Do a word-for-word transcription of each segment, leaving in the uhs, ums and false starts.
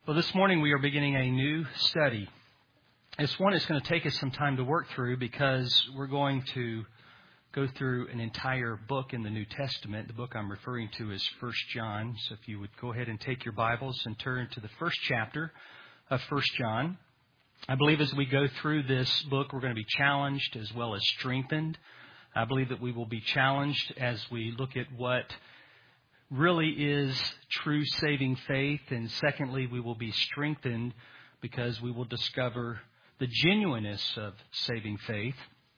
Well, this morning we are beginning a new study. It's one that's going to take us some time to work through because we're going to go through an entire book in the New Testament. The book I'm referring to is First John. So if you would go ahead and take your Bibles and turn to the first chapter of First John. I believe as we go through this book, we're going to be challenged as well as strengthened. I believe that we will be challenged as we look at what really is true saving faith. And secondly, we will be strengthened because we will discover the genuineness of saving faith.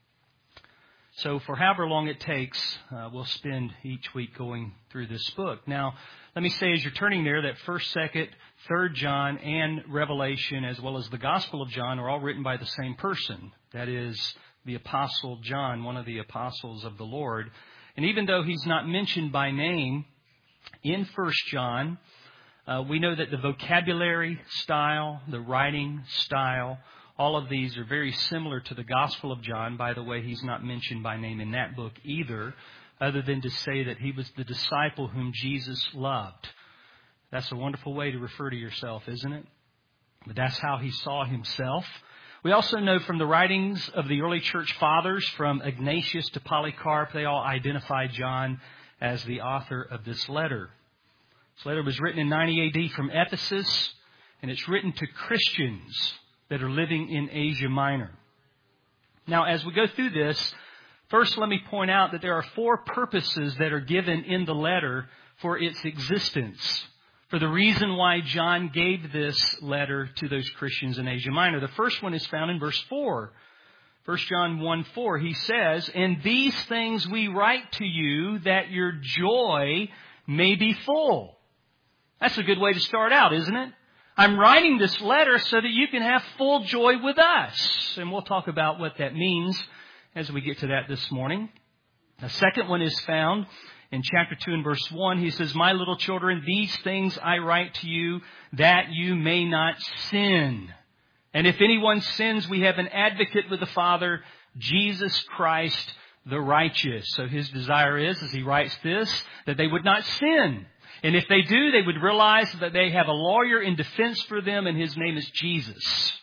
So for however long it takes, uh, we'll spend each week going through this book. Now, let me say as you're turning there that first, second, third John and Revelation, as well as the Gospel of John, are all written by the same person. That is the Apostle John, one of the apostles of the Lord. And even though he's not mentioned by name in First John, uh, we know that the vocabulary style, the writing style, all of these are very similar to the Gospel of John. By the way, he's not mentioned by name in that book either, other than to say that he was the disciple whom Jesus loved. That's a wonderful way to refer to yourself, isn't it? But that's how he saw himself. We also know from the writings of the early church fathers, from Ignatius to Polycarp, they all identified John as the author of this letter. This letter was written in ninety A D from Ephesus, and it's written to Christians that are living in Asia Minor. Now, as we go through this, first let me point out that there are four purposes that are given in the letter for its existence, for the reason why John gave this letter to those Christians in Asia Minor. The first one is found in verse four. First John one four, he says, "And these things we write to you that your joy may be full." That's a good way to start out, isn't it? I'm writing this letter so that you can have full joy with us. And we'll talk about what that means as we get to that this morning. The second one is found in chapter two and verse one. He says, "My little children, these things I write to you that you may not sin. And if anyone sins, we have an advocate with the Father, Jesus Christ the righteous." So his desire is, as he writes this, that they would not sin. And if they do, they would realize that they have a lawyer in defense for them, and his name is Jesus.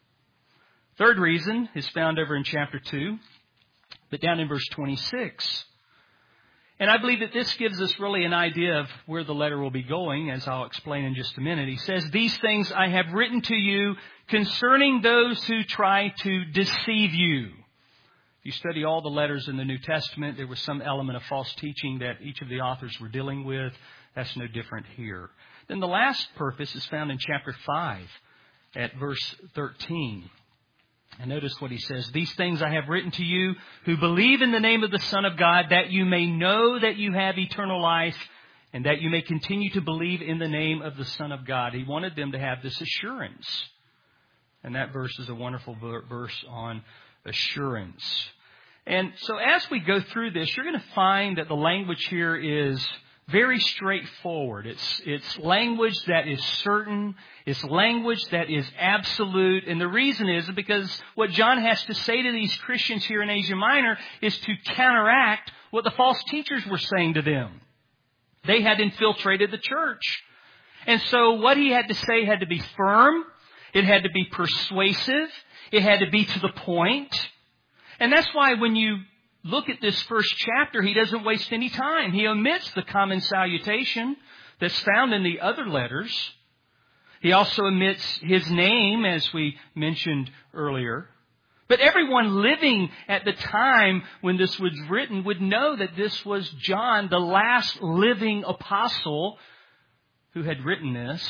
Third reason is found over in chapter two, but down in verse twenty-six. And I believe that this gives us really an idea of where the letter will be going, as I'll explain in just a minute. He says, "These things I have written to you concerning those who try to deceive you." If you study all the letters in the New Testament, there was some element of false teaching that each of the authors were dealing with. That's no different here. Then the last purpose is found in chapter five at verse thirteen. And notice what he says. "These things I have written to you who believe in the name of the Son of God, that you may know that you have eternal life, and that you may continue to believe in the name of the Son of God." He wanted them to have this assurance. And that verse is a wonderful verse on assurance. And so as we go through this, you're going to find that the language here is very straightforward. It's, it's language that is certain. It's language that is absolute. And the reason is because what John has to say to these Christians here in Asia Minor is to counteract what the false teachers were saying to them. They had infiltrated the church. And so what he had to say had to be firm. It had to be persuasive. It had to be to the point. And that's why when you look at this first chapter, he doesn't waste any time. He omits the common salutation that's found in the other letters. He also omits his name, as we mentioned earlier. But everyone living at the time when this was written would know that this was John, the last living apostle, who had written this.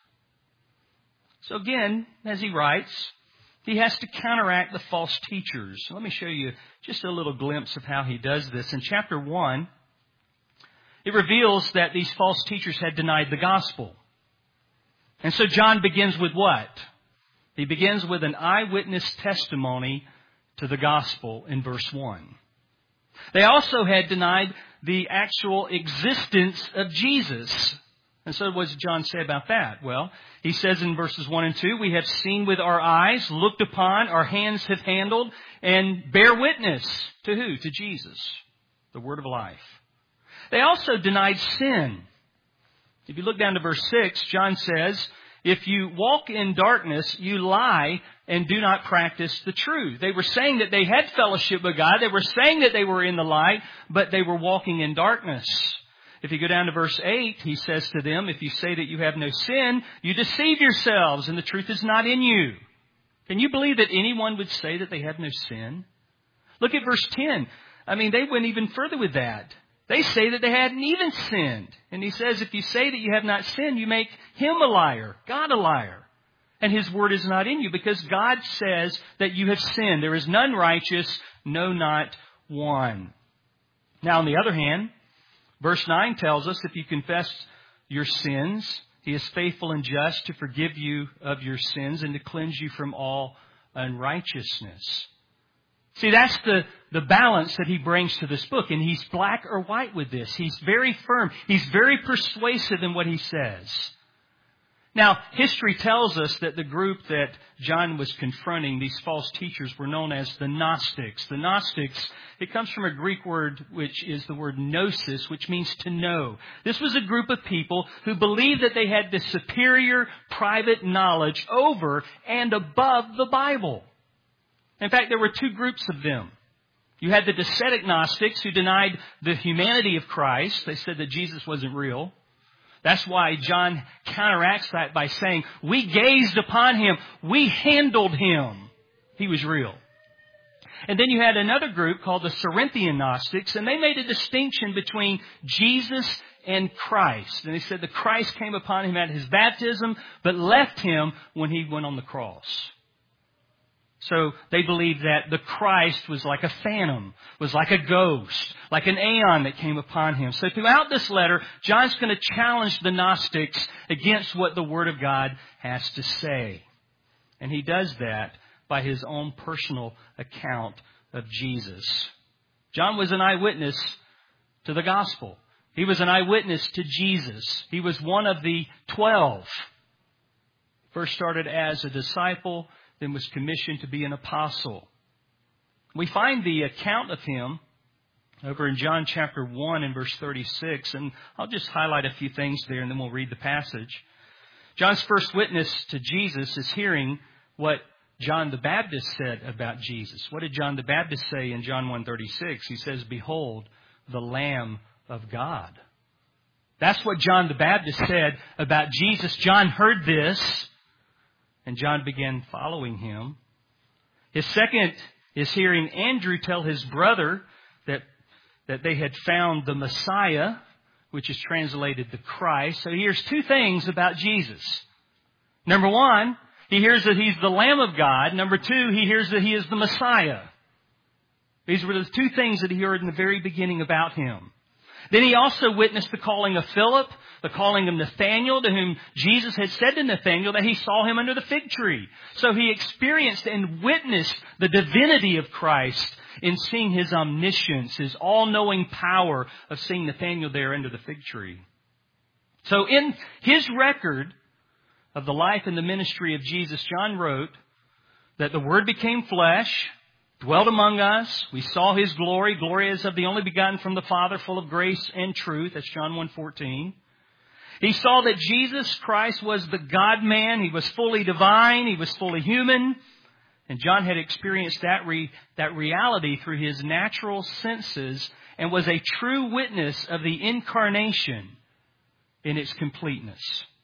So again, as he writes, he has to counteract the false teachers. Let me show you just a little glimpse of how he does this. In chapter one, it reveals that these false teachers had denied the gospel. And so John begins with what? He begins with an eyewitness testimony to the gospel in verse one. They also had denied the actual existence of Jesus. And so what does John say about that? Well, he says in verses one and two, "We have seen with our eyes, looked upon, our hands have handled, and bear witness." To who? To Jesus, the word of life. They also denied sin. If you look down to verse six, John says, If you walk in darkness, you lie and do not practice the truth. They were saying that they had fellowship with God. They were saying that they were in the light, but they were walking in darkness. If you go down to verse eight, he says to them, if you say that you have no sin, you deceive yourselves and the truth is not in you. Can you believe that anyone would say that they have no sin? Look at verse ten. I mean, they went even further with that. They say that they hadn't even sinned. And he says, if you say that you have not sinned, you make him a liar, God a liar. And his word is not in you, because God says that you have sinned. There is none righteous, no, not one. Now, on the other hand, verse nine tells us, if you confess your sins, he is faithful and just to forgive you of your sins and to cleanse you from all unrighteousness. See, that's the, the balance that he brings to this book. And he's black or white with this. He's very firm. He's very persuasive in what he says. Now, history tells us that the group that John was confronting, these false teachers, were known as the Gnostics. The Gnostics, it comes from a Greek word which is the word gnosis, which means to know. This was a group of people who believed that they had the superior private knowledge over and above the Bible. In fact, there were two groups of them. You had the Docetic Gnostics who denied the humanity of Christ. They said that Jesus wasn't real. That's why John counteracts that by saying, we gazed upon him. We handled him. He was real. And then you had another group called the Cerinthian Gnostics, and they made a distinction between Jesus and Christ. And they said that Christ came upon him at his baptism, but left him when he went on the cross. So they believed that the Christ was like a phantom, was like a ghost, like an aeon that came upon him. So throughout this letter, John's going to challenge the Gnostics against what the Word of God has to say. And he does that by his own personal account of Jesus. John was an eyewitness to the gospel. He was an eyewitness to Jesus. He was one of the twelve. First started as a disciple, then was commissioned to be an apostle. We find the account of him over in John chapter one and verse thirty-six. And I'll just highlight a few things there and then we'll read the passage. John's first witness to Jesus is hearing what John the Baptist said about Jesus. What did John the Baptist say in John one thirty-six? He says, behold, the Lamb of God. That's what John the Baptist said about Jesus. John heard this. And John began following him. His second is hearing Andrew tell his brother that, that they had found the Messiah, which is translated the Christ. So he hears two things about Jesus. Number one, he hears that he's the Lamb of God. Number two, he hears that he is the Messiah. These were the two things that he heard in the very beginning about him. Then he also witnessed the calling of Philip, the calling of Nathanael, to whom Jesus had said to Nathanael that he saw him under the fig tree. So he experienced and witnessed the divinity of Christ in seeing his omniscience, his all-knowing power of seeing Nathanael there under the fig tree. So in his record of the life and the ministry of Jesus, John wrote that the Word became flesh, dwelt among us. We saw his glory. Glory as of the only begotten from the Father, full of grace and truth. That's John one fourteen. He saw that Jesus Christ was the God-man. He was fully divine. He was fully human. And John had experienced that, re, that reality through his natural senses and was a true witness of the incarnation in its completeness.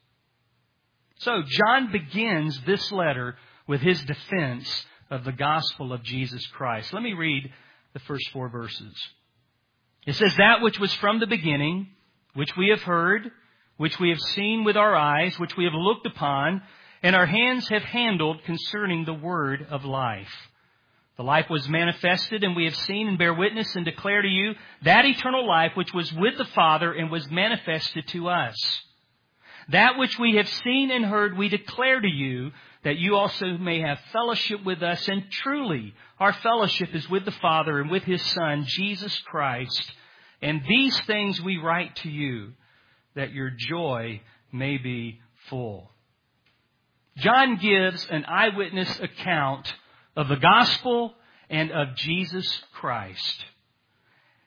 So John begins this letter with his defense of the gospel of Jesus Christ. Let me read the first four verses. It says, that which was from the beginning, which we have heard, which we have seen with our eyes, which we have looked upon, and our hands have handled concerning the word of life. The life was manifested, and we have seen and bear witness and declare to you that eternal life which was with the Father and was manifested to us. That which we have seen and heard we declare to you, that you also may have fellowship with us. And truly, our fellowship is with the Father and with His Son, Jesus Christ. And these things we write to you, that your joy may be full. John gives an eyewitness account of the gospel and of Jesus Christ.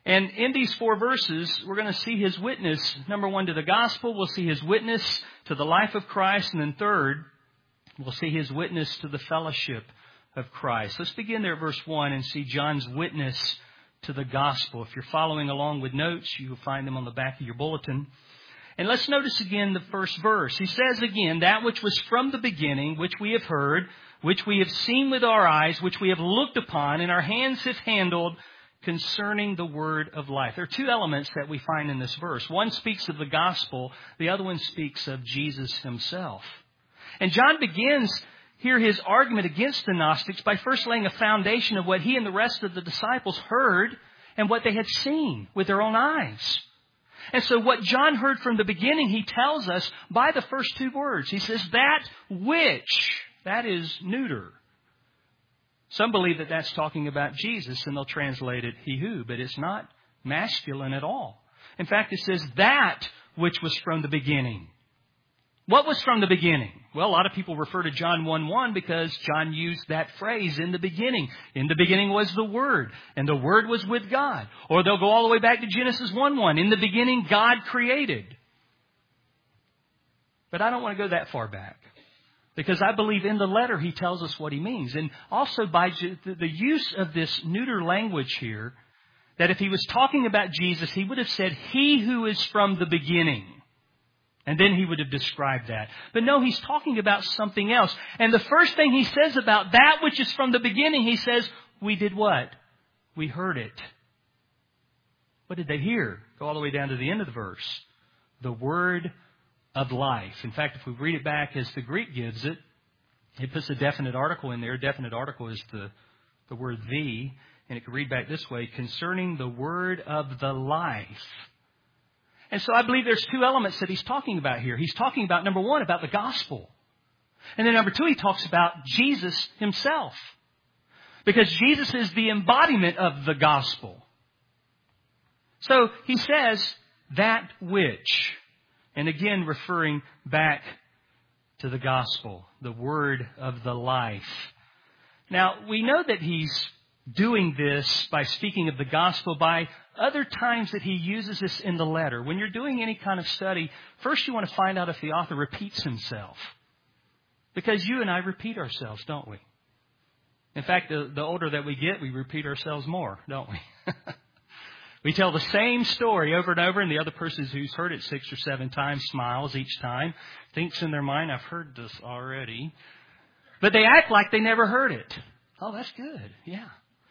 And in these four verses, we're going to see His witness, number one, to the gospel. We'll see His witness to the life of Christ. And then third, we'll see His witness to the fellowship of Christ. Let's begin there at verse one and see John's witness to the gospel. If you're following along with notes, you'll find them on the back of your bulletin. And let's notice again the first verse. He says again, that which was from the beginning, which we have heard, which we have seen with our eyes, which we have looked upon, and our hands have handled, concerning the word of life. There are two elements that we find in this verse. One speaks of the gospel. The other one speaks of Jesus Himself. And John begins here his argument against the Gnostics by first laying a foundation of what he and the rest of the disciples heard and what they had seen with their own eyes. And so what John heard from the beginning, he tells us by the first two words. He says, that which, that is neuter. Some believe that that's talking about Jesus, and they'll translate it he who, but it's not masculine at all. In fact, it says that which was from the beginning. What was from the beginning? Well, a lot of people refer to John one one because John used that phrase, in the beginning. In the beginning was the Word, and the Word was with God. Or they'll go all the way back to Genesis one one. In the beginning, God created. But I don't want to go that far back. Because I believe in the letter he tells us what he means. And also by the use of this neuter language here, that if he was talking about Jesus, he would have said, he who is from the beginning. And then he would have described that. But no, he's talking about something else. And the first thing he says about that which is from the beginning, he says, we did what? We heard it. What did they hear? Go all the way down to the end of the verse. The word of life. In fact, if we read it back as the Greek gives it, it puts a definite article in there. Definite article is the, the word the, and it can read back this way, concerning the word of the life. And so I believe there's two elements that he's talking about here. He's talking about, number one, about the gospel. And then number two, he talks about Jesus Himself. Because Jesus is the embodiment of the gospel. So he says, that which. And again, referring back to the gospel, the word of the life. Now, we know that he's doing this by speaking of the gospel by other times that he uses this in the letter. When you're doing any kind of study, first you want to find out if the author repeats himself. Because you and I repeat ourselves, don't we? In fact, the, the older that we get, we repeat ourselves more, don't we? We tell the same story over and over, and the other person who's heard it six or seven times smiles each time, thinks in their mind, I've heard this already. But they act like they never heard it. Oh, that's good. Yeah.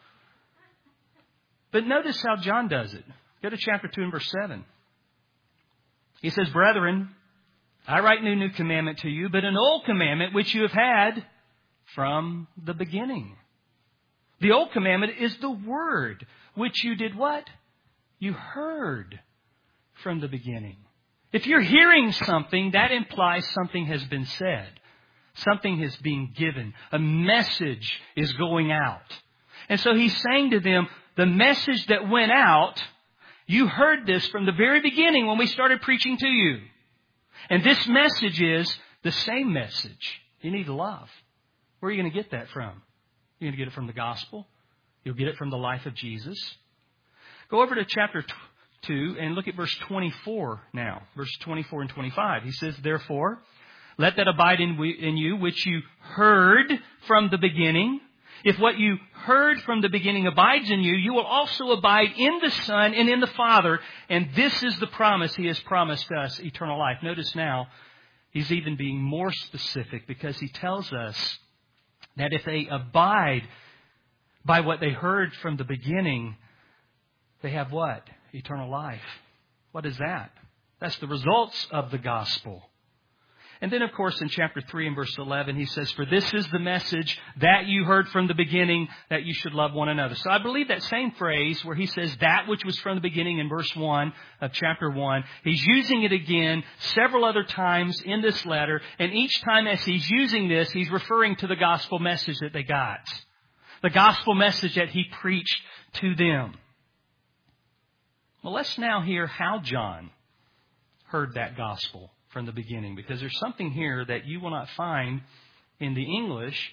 But notice how John does it. Go to chapter two and verse seven. He says, brethren, I write no new commandment to you, but an old commandment which you have had from the beginning. The old commandment is the word which you did what? You heard from the beginning. If you're hearing something, that implies something has been said. Something is being given. A message is going out. And so he's saying to them, the message that went out, you heard this from the very beginning when we started preaching to you. And this message is the same message. You need love. Where are you going to get that from? You're going to get it from the gospel. You'll get it from the life of Jesus. Go over to chapter two and look at verse twenty-four now. Verse twenty-four and twenty-five. He says, therefore, let that abide in, we, in you which you heard from the beginning. If what you heard from the beginning abides in you, you will also abide in the Son and in the Father. And this is the promise He has promised us, eternal life. Notice now, He's even being more specific because He tells us that if they abide by what they heard from the beginning, they have what? Eternal life. What is that? That's the results of the gospel. And then, of course, in chapter three and verse eleven, he says, for this is the message that you heard from the beginning, that you should love one another. So I believe that same phrase where he says that which was from the beginning in verse one of chapter one, he's using it again several other times in this letter. And each time as he's using this, he's referring to the gospel message that they got. The gospel message that he preached to them. Well, let's now hear how John heard that gospel from the beginning, because there's something here that you will not find in the English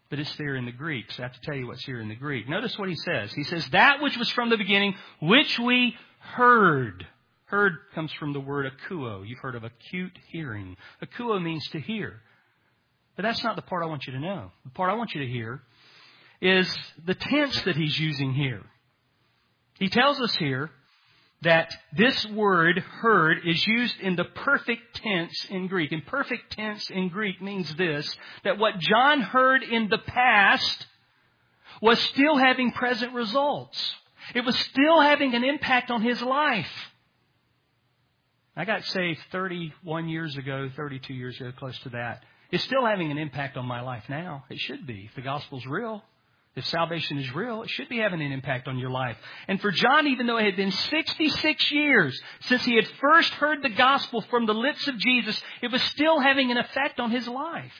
but it's there in the Greek. So I have to tell you what's here in the Greek. Notice what he says. He says, that which was from the beginning, which we heard. Heard comes from the word akuo. You've heard of acute hearing. Akuo means to hear. But that's not the part I want you to know. The part I want you to hear is the tense that he's using here. He tells us here that this word heard is used in the perfect tense in Greek. And perfect tense in Greek means this, that what John heard in the past was still having present results. It was still having an impact on his life. I got saved thirty-one years ago, thirty-two years ago, close to that. It's still having an impact on my life now. It should be. If the gospel's real, if salvation is real, it should be having an impact on your life. And for John, even though it had been sixty-six years since he had first heard the gospel from the lips of Jesus, it was still having an effect on his life.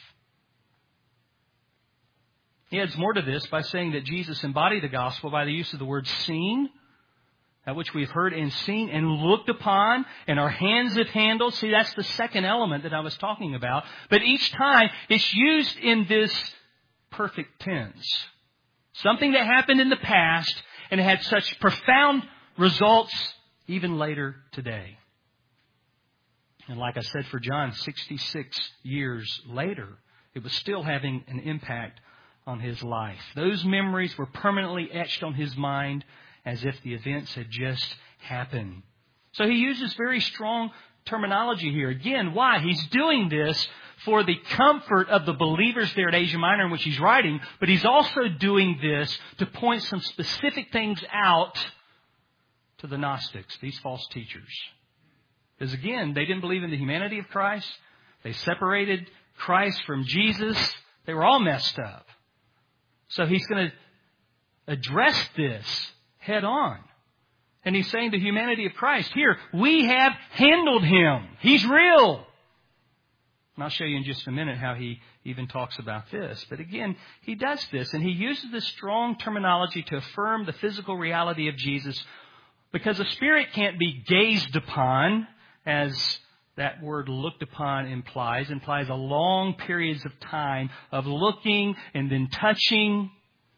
He adds more to this by saying that Jesus embodied the gospel by the use of the word seen, that which we've heard and seen and looked upon, and our hands have handled. See, that's the second element that I was talking about. But each time, it's used in this perfect tense. Something that happened in the past and had such profound results even later today. And like I said, for John, sixty-six years later, it was still having an impact on his life. Those memories were permanently etched on his mind as if the events had just happened. So he uses very strong terminology here. Again, why? He's doing this for the comfort of the believers there at Asia Minor in which he's writing, but he's also doing this to point some specific things out to the Gnostics, these false teachers. Because again, they didn't believe in the humanity of Christ. They separated Christ from Jesus. They were all messed up. So he's going to address this head on. And he's saying the humanity of Christ. Here, we have handled Him. He's real. And I'll show you in just a minute how he even talks about this. But again, he does this. And he uses this strong terminology to affirm the physical reality of Jesus. Because a spirit can't be gazed upon, as that word looked upon implies. Implies a long periods of time of looking and then touching.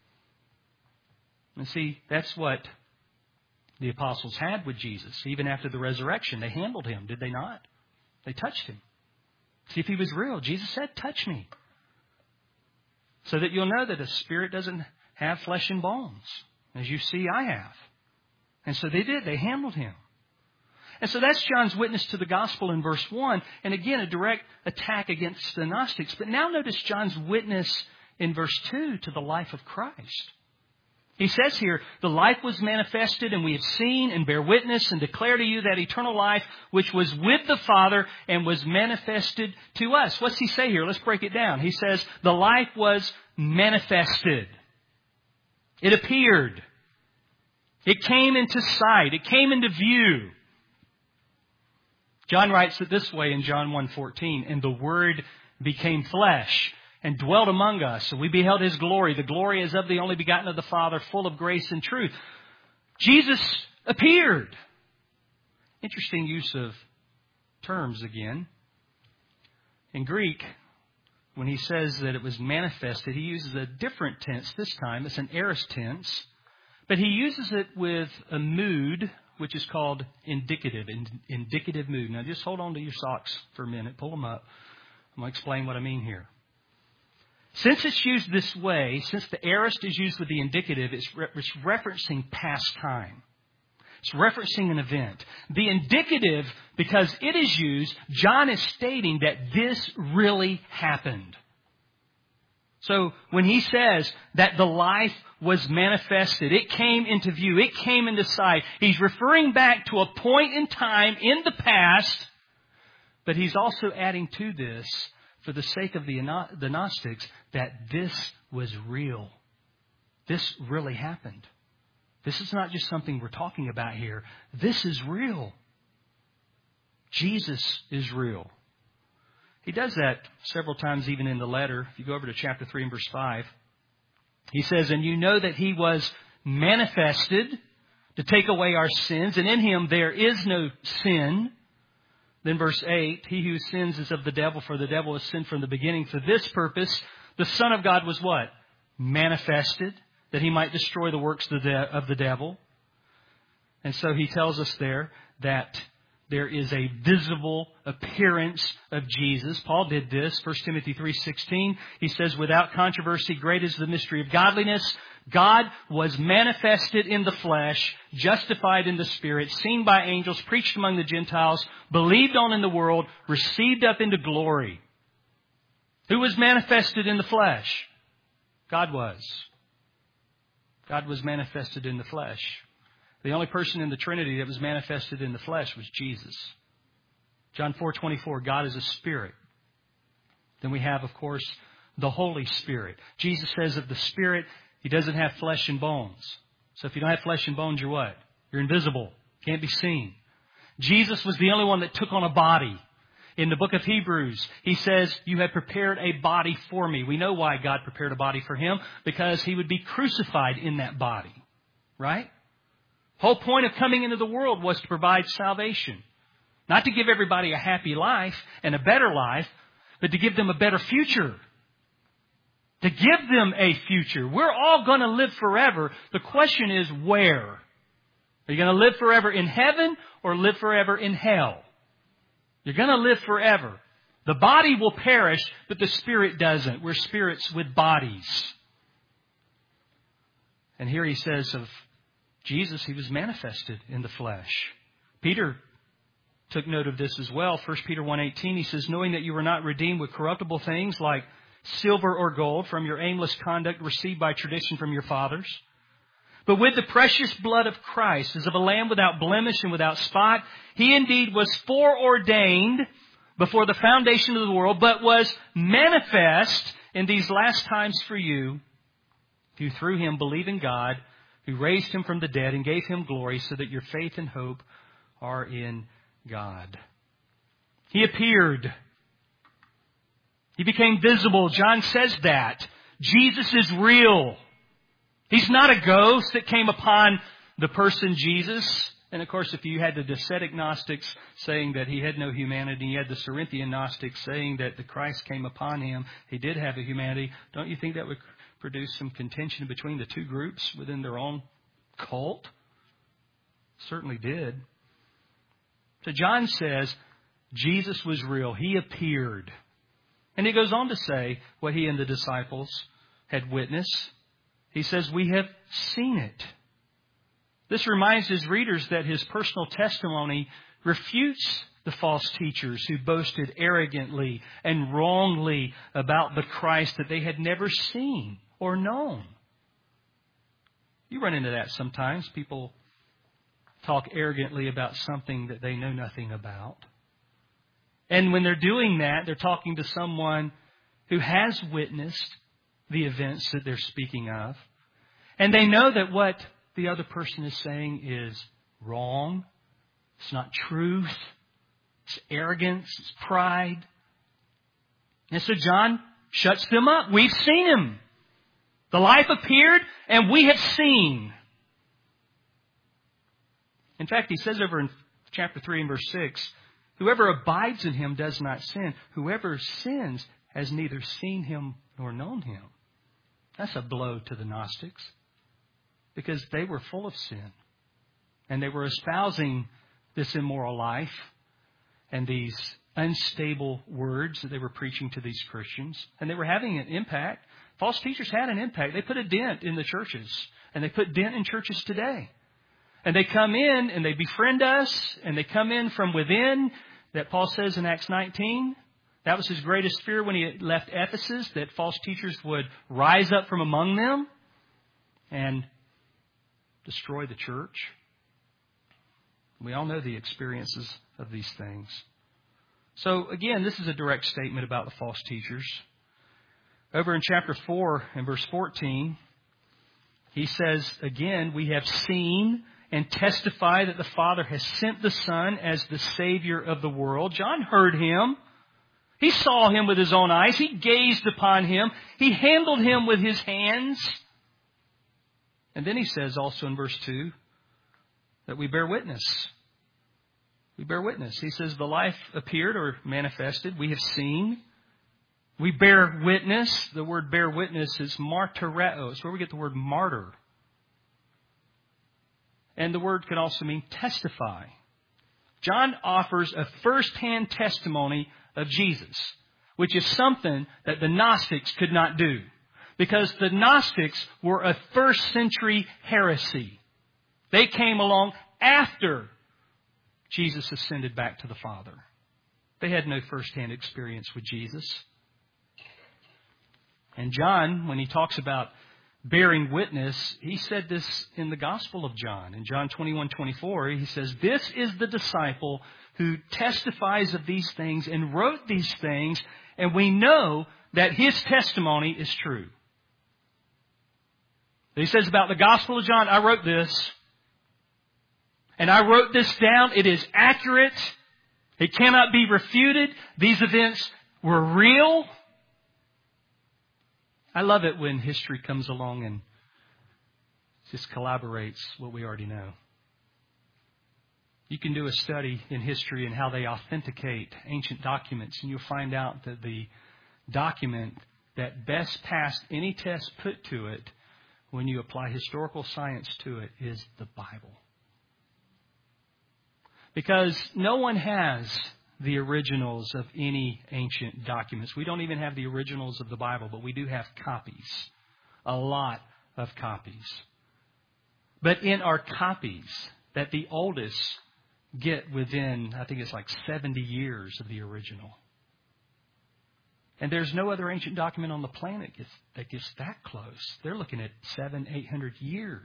And see, that's what the apostles had with Jesus. Even after the resurrection, they handled Him, did they not? They touched Him. See if He was real. Jesus said, touch me. So that you'll know that a spirit doesn't have flesh and bones. As you see, I have. And so they did. They handled Him. And so that's John's witness to the gospel in verse one. And again, a direct attack against the Gnostics. But now notice John's witness in verse two to the life of Christ. He says here, the life was manifested, and we have seen and bear witness and declare to you that eternal life which was with the Father and was manifested to us. What's he say here? Let's break it down. He says, the life was manifested. It appeared. It came into sight. It came into view. John writes it this way in John one fourteen, and the Word became flesh and dwelt among us. So we beheld His glory. The glory is of the only begotten of the Father, full of grace and truth. Jesus appeared. Interesting use of terms again. In Greek, when he says that it was manifested, he uses a different tense this time. It's an aorist tense. But he uses it with a mood, which is called indicative, indicative mood. Now just hold on to your socks for a minute. Pull them up. I'm going to explain what I mean here. Since it's used this way, since the aorist is used with the indicative, it's, re- it's referencing past time. It's referencing an event. The indicative, because it is used, John is stating that this really happened. So when he says that the life was manifested, it came into view, it came into sight, he's referring back to a point in time in the past, but he's also adding to this, for the sake of the, the Gnostics, that this was real. This really happened. This is not just something we're talking about here. This is real. Jesus is real. He does that several times even in the letter. If you go over to chapter three and verse five, he says, and you know that He was manifested to take away our sins, and in Him there is no sin. Then verse eight, he who sins is of the devil, for the devil has sinned from the beginning. For this purpose, the Son of God was what? manifested, that He might destroy the works of the, de- of the devil. And so He tells us there that there is a visible appearance of Jesus. Paul did this, First Timothy three sixteen. He says, without controversy, great is the mystery of godliness. God was manifested in the flesh, justified in the Spirit, seen by angels, preached among the Gentiles, believed on in the world, received up into glory. Who was manifested in the flesh? God was. God was manifested in the flesh. The only person in the Trinity that was manifested in the flesh was Jesus. John four twenty-four, God is a spirit. Then we have, of course, the Holy Spirit. Jesus says of the Spirit, He doesn't have flesh and bones. So if you don't have flesh and bones, you're what? You're invisible. Can't be seen. Jesus was the only one that took on a body. In the book of Hebrews, He says, you have prepared a body for me. We know why God prepared a body for Him, because He would be crucified in that body. Right? The whole point of coming into the world was to provide salvation. Not to give everybody a happy life and a better life, but to give them a better future. To give them a future. We're all going to live forever. The question is where? Are you going to live forever in heaven or live forever in hell? You're going to live forever. The body will perish, but the spirit doesn't. We're spirits with bodies. And here He says of Jesus, He was manifested in the flesh. Peter took note of this as well. First Peter one eighteen, he says, knowing that you were not redeemed with corruptible things like silver or gold from your aimless conduct received by tradition from your fathers, but with the precious blood of Christ, as of a lamb without blemish and without spot. He indeed was foreordained before the foundation of the world, but was manifest in these last times for you, who through Him believe in God, who raised Him from the dead and gave Him glory, so that your faith and hope are in God. He appeared. He became visible. John says that. Jesus is real. He's not a ghost that came upon the person Jesus. And of course, if you had the Docetic Gnostics saying that He had no humanity, you had the Cerinthian Gnostics saying that the Christ came upon Him, He did have a humanity, don't you think that would produce some contention between the two groups within their own cult? Certainly did. So John says Jesus was real. He appeared. And he goes on to say what he and the disciples had witnessed. He says, we have seen it. This reminds his readers that his personal testimony refutes the false teachers who boasted arrogantly and wrongly about the Christ that they had never seen or known. You run into that sometimes. People talk arrogantly about something that they know nothing about. And when they're doing that, they're talking to someone who has witnessed the events that they're speaking of. And they know that what the other person is saying is wrong. It's not truth. It's arrogance. It's pride. And so John shuts them up. We've seen Him. The life appeared and we have seen. In fact, he says over in chapter three and verse six, whoever abides in Him does not sin. Whoever sins has neither seen Him nor known Him. That's a blow to the Gnostics, because they were full of sin. And they were espousing this immoral life and these unstable words that they were preaching to these Christians. And they were having an impact. False teachers had an impact. They put a dent in the churches. And they put dent in churches today. And they come in and they befriend us. And they come in from within. That Paul says in Acts nineteen. That was his greatest fear when he left Ephesus, that false teachers would rise up from among them and destroy the church. We all know the experiences of these things. So again, this is a direct statement about the false teachers. Over in chapter four and verse fourteen, he says, again, we have seen and testify that the Father has sent the Son as the Savior of the world. John heard Him. He saw Him with his own eyes. He gazed upon Him. He handled Him with His hands. And then he says also in verse two that we bear witness. We bear witness. He says the life appeared or manifested. We have seen. We bear witness. The word bear witness is martyreo. It's where we get the word martyr. And the word can also mean testify. John offers a first-hand testimony of Jesus, which is something that the Gnostics could not do. Because the Gnostics were a first-century heresy. They came along after Jesus ascended back to the Father. They had no first-hand experience with Jesus. And John, when he talks about bearing witness, he said this in the Gospel of John. In John twenty-one twenty-four, he says, "This is the disciple who testifies of these things and wrote these things, and we know that his testimony is true." He says about the Gospel of John, "I wrote this, and I wrote this down. It is accurate. It cannot be refuted. These events were real." I love it when history comes along and just collaborates what we already know. You can do a study in history and how they authenticate ancient documents, and you'll find out that the document that best passed any test put to it when you apply historical science to it is the Bible. Because no one has the originals of any ancient documents. We don't even have the originals of the Bible, but we do have copies. A lot of copies. But in our copies, that the oldest get within, I think it's like seventy years of the original. And there's no other ancient document on the planet that gets that close. They're looking at seven, eight hundred years.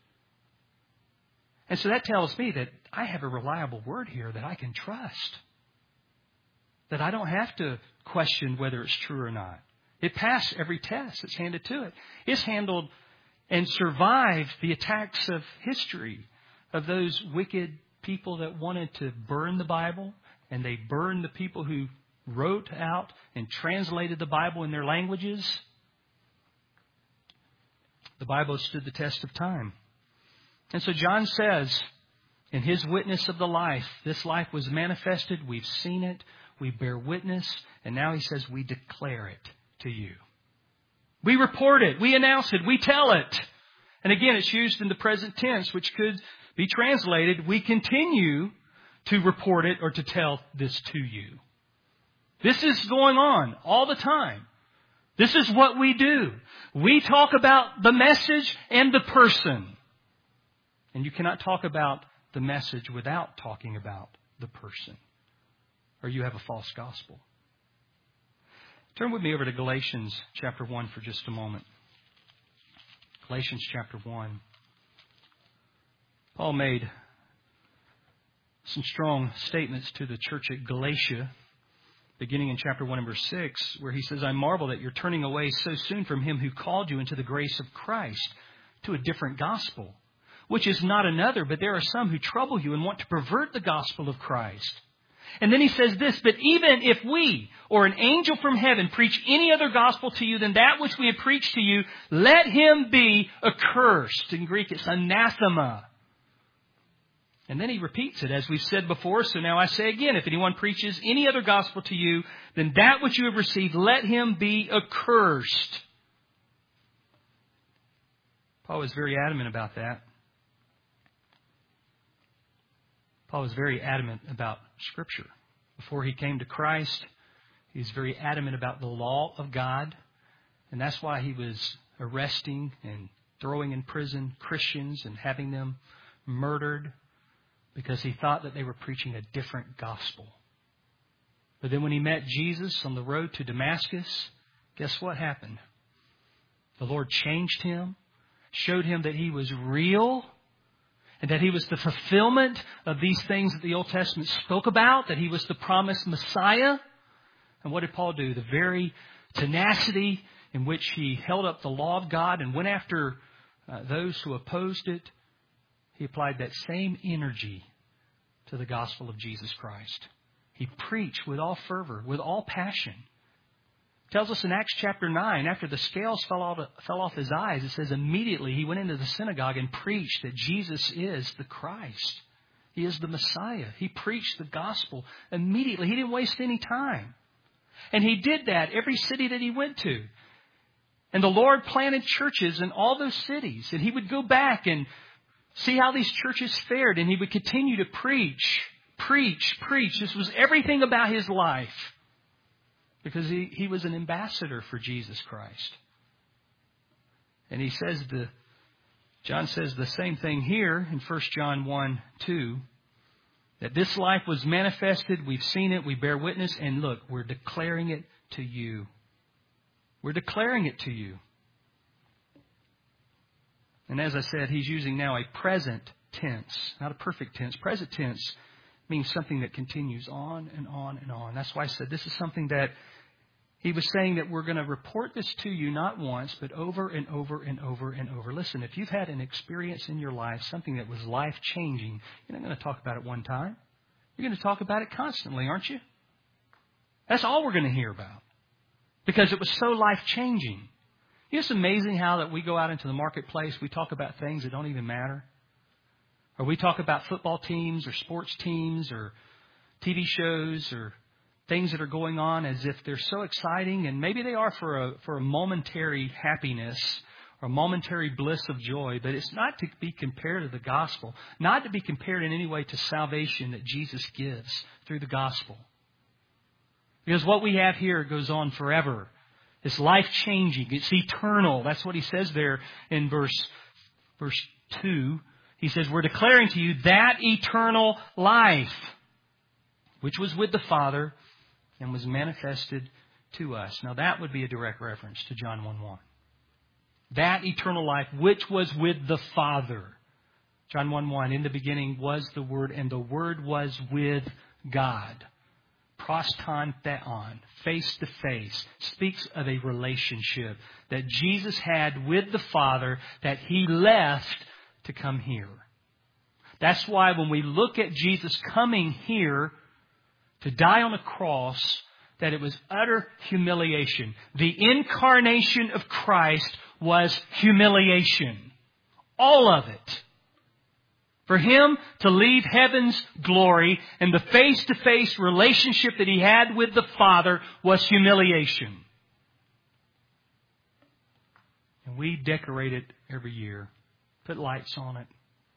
And so that tells me that I have a reliable word here that I can trust. That I don't have to question whether it's true or not. It passed every test that's handed to it. It's handled and survived the attacks of history, of those wicked people that wanted to burn the Bible, and they burned the people who wrote out and translated the Bible in their languages. The Bible stood the test of time. And so John says, in his witness of the life, this life was manifested, we've seen it, we bear witness, and now he says we declare it to you. We report it, we announce it, we tell it. And again, it's used in the present tense, which could be translated, we continue to report it or to tell this to you. This is going on all the time. This is what we do. We talk about the message and the person. And you cannot talk about the message without talking about the person, or you have a false gospel. Turn with me over to Galatians chapter one for just a moment. Galatians chapter one. Paul made some strong statements to the church at Galatia, beginning in chapter one and verse six, where he says, "I marvel that you're turning away so soon from him who called you into the grace of Christ to a different gospel, which is not another, but there are some who trouble you and want to pervert the gospel of Christ." And then he says this, "But even if we or an angel from heaven preach any other gospel to you than that which we have preached to you, let him be accursed." In Greek, it's anathema. And then he repeats it, as we've said before. So now I say again, if anyone preaches any other gospel to you than that which you have received, let him be accursed. Paul was very adamant about that. Paul was very adamant about Scripture. Before he came to Christ, he was very adamant about the law of God. And that's why he was arresting and throwing in prison Christians and having them murdered, because he thought that they were preaching a different gospel. But then when he met Jesus on the road to Damascus, guess what happened? The Lord changed him, showed him that he was real, and that he was the fulfillment of these things that the Old Testament spoke about, that he was the promised Messiah. And what did Paul do? The very tenacity in which he held up the law of God and went after uh, those who opposed it, he applied that same energy to the gospel of Jesus Christ. He preached with all fervor, with all passion. It tells us in Acts chapter nine, after the scales fell off, fell off his eyes, it says immediately he went into the synagogue and preached that Jesus is the Christ. He is the Messiah. He preached the gospel immediately. He didn't waste any time. And He did that every city that He went to. And the Lord planted churches in all those cities. And He would go back and see how these churches fared. And He would continue to preach, preach, preach. This was everything about His life. Because He, he was an ambassador for Jesus Christ. And He says the, John says the same thing here in First John one two. That this life was manifested. We've seen it. We bear witness. And look, we're declaring it to you. We're declaring it to you. And as I said, He's using now a present tense, not a perfect tense. Present tense means something that continues on and on and on. That's why I said this is something that He was saying that we're going to report this to you not once, but over and over and over and over. Listen, if you've had an experience in your life, something that was life-changing, you're not going to talk about it one time. You're going to talk about it constantly, aren't you? That's all we're going to hear about. Because it was so life-changing. You know, it's amazing how that we go out into the marketplace, we talk about things that don't even matter. Or we talk about football teams or sports teams or T V shows or things that are going on as if they're so exciting. And maybe they are for a, for a momentary happiness or momentary bliss of joy. But it's not to be compared to the gospel. Not to be compared in any way to salvation that Jesus gives through the gospel. Because what we have here goes on forever. It's life-changing. It's eternal. That's what He says there in verse, verse two. He says, we're declaring to you that eternal life, which was with the Father and was manifested to us. Now that would be a direct reference to John one one. That eternal life, which was with the Father. John one one, in the beginning was the Word, and the Word was with God. Proston theon, face to face, speaks of a relationship that Jesus had with the Father that He left to come here. That's why when we look at Jesus coming here to die on a cross, that it was utter humiliation. The incarnation of Christ was humiliation. All of it. For Him to leave heaven's glory and the face-to-face relationship that He had with the Father was humiliation. And we decorate it every year. Put lights on it.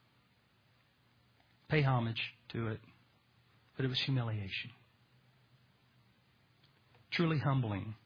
Pay homage to it. But it was humiliation. Truly humbling.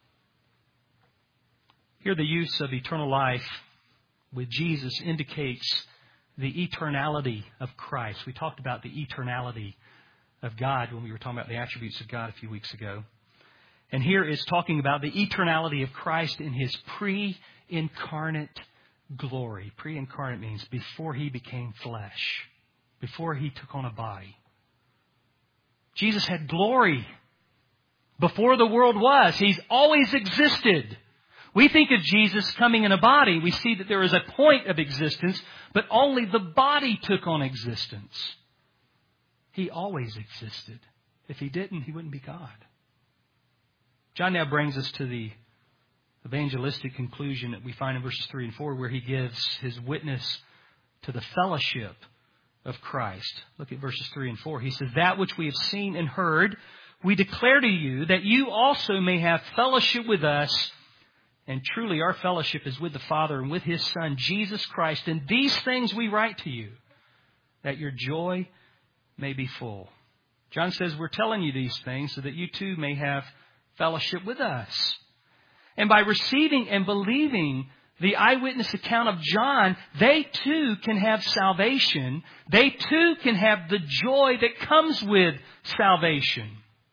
Here the use of eternal life with Jesus indicates the eternality of Christ. We talked about the eternality of God when we were talking about the attributes of God a few weeks ago. And here it's talking about the eternality of Christ in His pre-incarnate glory. Pre-incarnate means before He became flesh, before He took on a body. Jesus had glory before the world was. He's always existed. We think of Jesus coming in a body. We see that there is a point of existence, but only the body took on existence. He always existed. If He didn't, He wouldn't be God. John now brings us to the evangelistic conclusion that we find in verses three and four, where he gives his witness to the fellowship of Christ. Look at verses three and four. He says, that which we have seen and heard, we declare to you, that you also may have fellowship with us. And truly our fellowship is with the Father and with His Son, Jesus Christ. And these things we write to you, that your joy may be full. John says we're telling you these things so that you too may have fellowship with us. And by receiving and believing the eyewitness account of John, they too can have salvation. They too can have the joy that comes with salvation.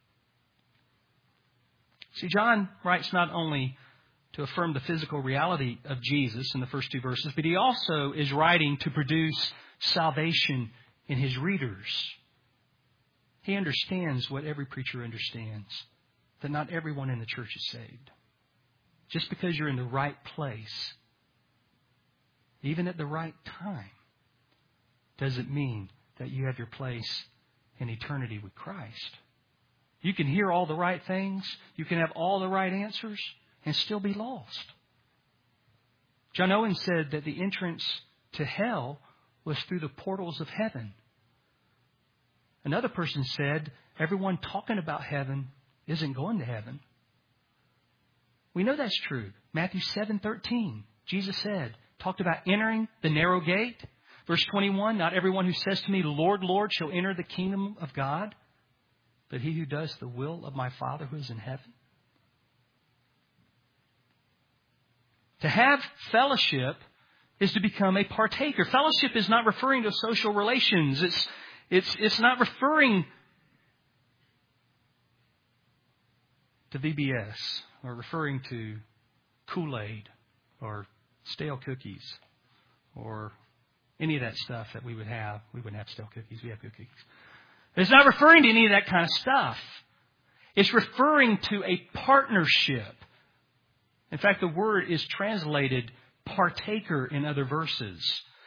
See, John writes not only to affirm the physical reality of Jesus in the first two verses, but he also is writing to produce salvation in his readers. He understands what every preacher understands, that not everyone in the church is saved. Just because you're in the right place, even at the right time, doesn't mean that you have your place in eternity with Christ. You can hear all the right things, you can have all the right answers, and still be lost. John Owen said that the entrance to hell was through the portals of heaven. Another person said, everyone talking about heaven isn't going to heaven. We know that's true. Matthew seven thirteen, Jesus said, talked about entering the narrow gate. Verse twenty-one, not everyone who says to me, Lord, Lord, shall enter the kingdom of God, but he who does the will of my Father who is in heaven. To have fellowship is to become a partaker. Fellowship is not referring to social relations. It's, it's, it's not referring to V B S or referring to Kool-Aid or stale cookies or any of that stuff that we would have. We wouldn't have stale cookies. We have good cookies. It's not referring to any of that kind of stuff. It's referring to a partnership. In fact, the word is translated partaker in other verses.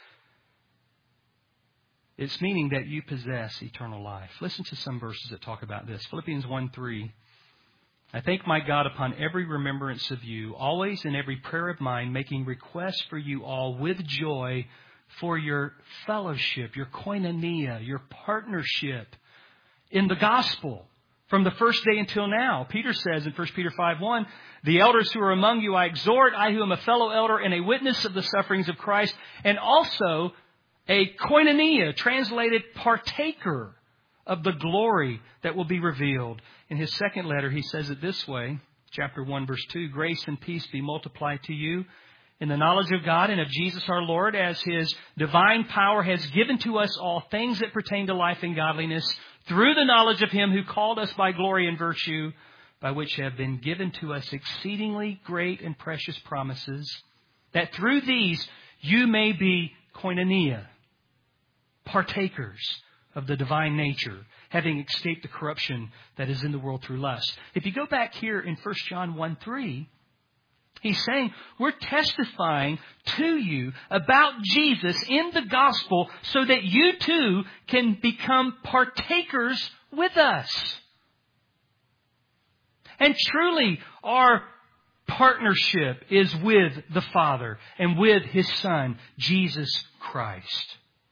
It's meaning that you possess eternal life. Listen to some verses that talk about this. Philippians one three. I thank my God upon every remembrance of you, always in every prayer of mine, making requests for you all with joy for your fellowship, your koinonia, your partnership in the gospel from the first day until now. Peter says in First Peter five one, the elders who are among you I exhort, I who am a fellow elder and a witness of the sufferings of Christ, and also a koinonia, translated partaker of the glory that will be revealed. In his second letter, he says it this way, chapter one, verse two, grace and peace be multiplied to you in the knowledge of God and of Jesus our Lord, as His divine power has given to us all things that pertain to life and godliness, through the knowledge of Him who called us by glory and virtue, by which have been given to us exceedingly great and precious promises, that through these you may be koinonia, partakers of the divine nature, having escaped the corruption that is in the world through lust. If you go back here in First John one three, he's saying we're testifying to you about Jesus in the gospel so that you too can become partakers with us. And truly, our partnership is with the Father and with His Son, Jesus Christ.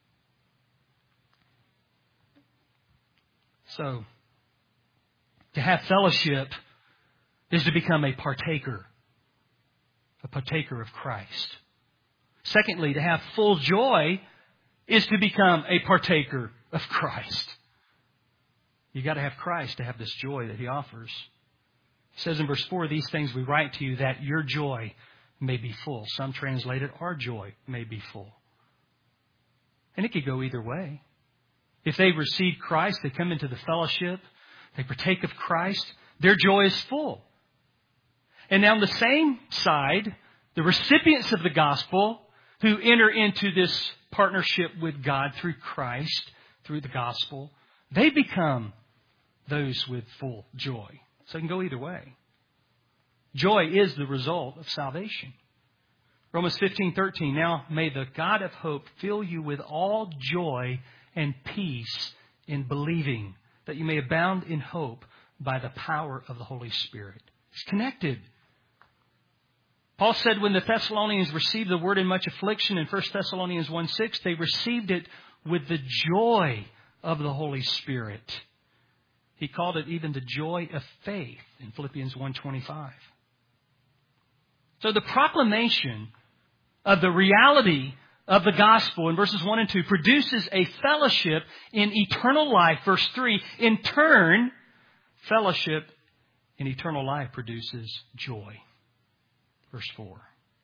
So, to have fellowship is to become a partaker, a partaker of Christ. Secondly, to have full joy is to become a partaker of Christ. You've got to have Christ to have this joy that He offers. He says in verse four, these things we write to you that your joy may be full. Some translate it, our joy may be full. And it could go either way. If they receive Christ, they come into the fellowship, they partake of Christ, their joy is full. And now on the same side, the recipients of the gospel who enter into this partnership with God through Christ, through the gospel, they become those with full joy. So it can go either way. Joy is the result of salvation. Romans fifteen thirteen, now may the God of hope fill you with all joy and peace in believing, that you may abound in hope by the power of the Holy Spirit. It's connected. Paul said when the Thessalonians received the word in much affliction in First Thessalonians one six, they received it with the joy of the Holy Spirit. He called it even the joy of faith in Philippians one twenty-five. So the proclamation of the reality of the gospel in verses one and two produces a fellowship in eternal life. Verse three, in turn, fellowship in eternal life produces joy. Verse four.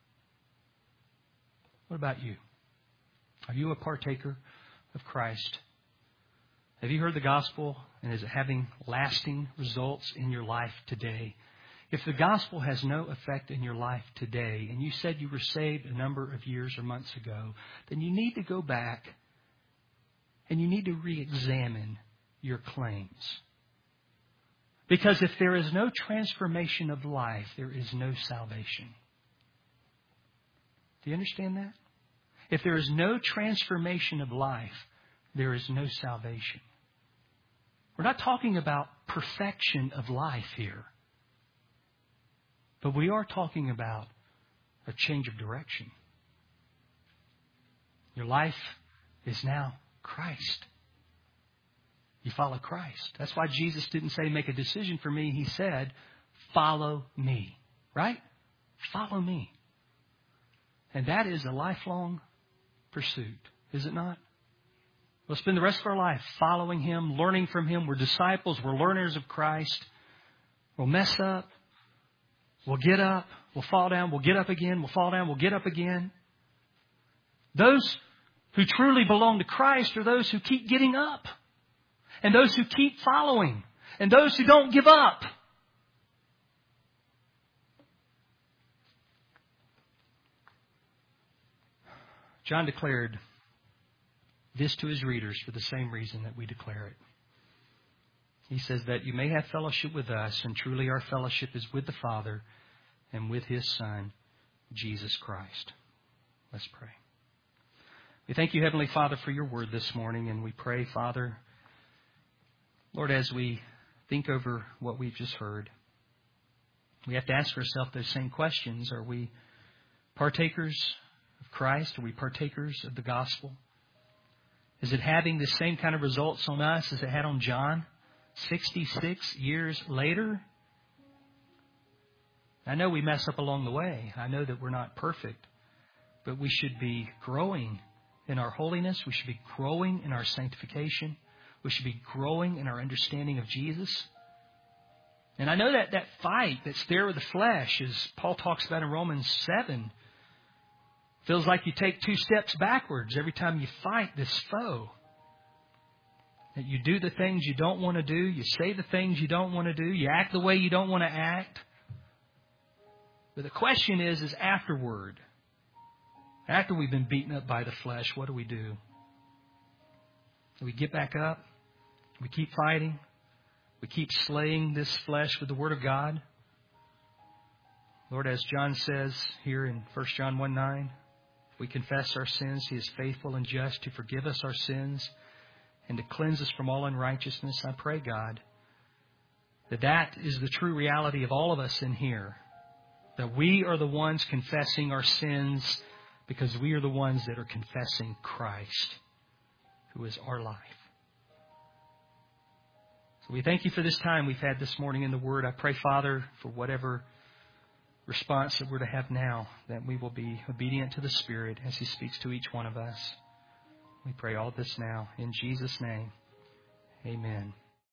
What about you? Are you a partaker of Christ? Have you heard the gospel, and is it having lasting results in your life today? If the gospel has no effect in your life today, and you said you were saved a number of years or months ago, then you need to go back and you need to re-examine your claims. Because if there is no transformation of life, there is no salvation. Do you understand that? If there is no transformation of life, there is no salvation. We're not talking about perfection of life here. But we are talking about a change of direction. Your life is now Christ. You follow Christ. That's why Jesus didn't say, make a decision for me. He said, follow me. Right? Follow me. And that is a lifelong pursuit, is it not? We'll spend the rest of our life following Him, learning from Him. We're disciples. We're learners of Christ. We'll mess up. We'll get up. We'll fall down. We'll get up again. We'll fall down. We'll get up again. Those who truly belong to Christ are those who keep getting up. And those who keep following. And those who don't give up. John declared this to his readers for the same reason that we declare it. He says that you may have fellowship with us, and truly our fellowship is with the Father and with His Son, Jesus Christ. Let's pray. We thank you, Heavenly Father, for your word this morning, and we pray, Father, Lord, as we think over what we've just heard, we have to ask ourselves those same questions. Are we partakers of Christ? Are we partakers of the gospel? Is it having the same kind of results on us as it had on John sixty-six years later? I know we mess up along the way. I know that we're not perfect. But we should be growing in our holiness. We should be growing in our sanctification. We should be growing in our understanding of Jesus. And I know that that fight that's there with the flesh, as Paul talks about in Romans seven, feels like you take two steps backwards every time you fight this foe. That you do the things you don't want to do. You say the things you don't want to do. You act the way you don't want to act. But the question is, is afterward, after we've been beaten up by the flesh, what do we do? Do we get back up? We keep fighting? We keep slaying this flesh with the Word of God? Lord, as John says here in First John one nine, if we confess our sins, He is faithful and just to forgive us our sins and to cleanse us from all unrighteousness. I pray, God, that that is the true reality of all of us in here. That we are the ones confessing our sins because we are the ones that are confessing Christ, who is our life. So we thank you for this time we've had this morning in the Word. I pray, Father, for whatever response that we're to have now, that we will be obedient to the Spirit as He speaks to each one of us. We pray all this now in Jesus' name. Amen.